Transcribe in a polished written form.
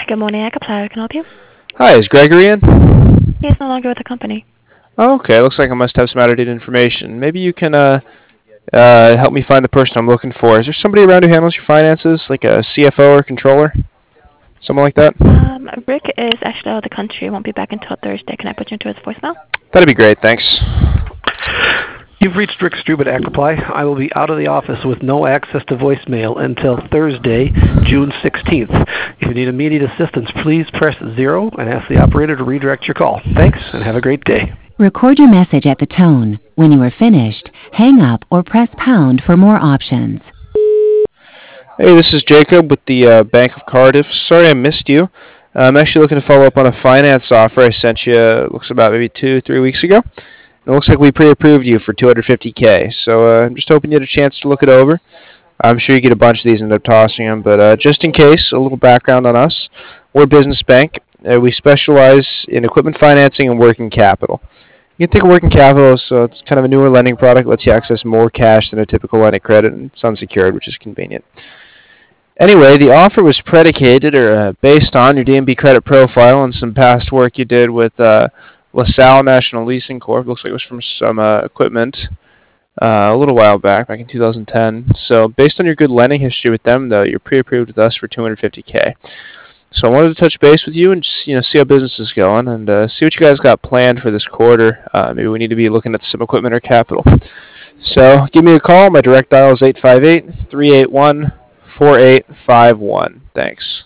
Good morning, Agaply. Can I help you? Hi, is Gregory in? He is no longer with the company. Okay, looks like I must have some out-of-date information. Maybe you can help me find the person I'm looking for. Is there somebody around who handles your finances, like a CFO or controller? Someone like that? Rick is actually out of the country. Won't be back until Thursday. Can I put you into his voicemail? That'd be great, thanks. You've reached Rick Strub at Acroply. I will be out of the office with no access to voicemail until Thursday, June 16th. If you need immediate assistance, please press 0 and ask the operator to redirect your call. Thanks, and have a great day. Record your message at the tone. When you are finished, hang up or press pound for more options. Hey, this is Jacob with the Bank of Cardiff. Sorry I missed you. I'm actually looking to follow up on a finance offer I sent you, looks about maybe 2-3 weeks ago. It looks like we pre-approved you for $250K, so I'm just hoping you had a chance to look it over. I'm sure you get a bunch of these and end up tossing them, but just in case, a little background on us. We're a business bank. We specialize in equipment financing and working capital. You can think of working capital, so it's kind of a newer lending product, lets you access more cash than a typical line of credit, and it's unsecured, which is convenient. Anyway, the offer was predicated or based on your D&B credit profile and some past work you did with LaSalle National Leasing Corp. Looks like it was from some equipment a little while back in 2010. So based on your good lending history with them, though, you're pre-approved with us for $250K. So I wanted to touch base with you and just see how business is going and see what you guys got planned for this quarter. Maybe we need to be looking at some equipment or capital. So give me a call. My direct dial is 858-381-4851. Thanks.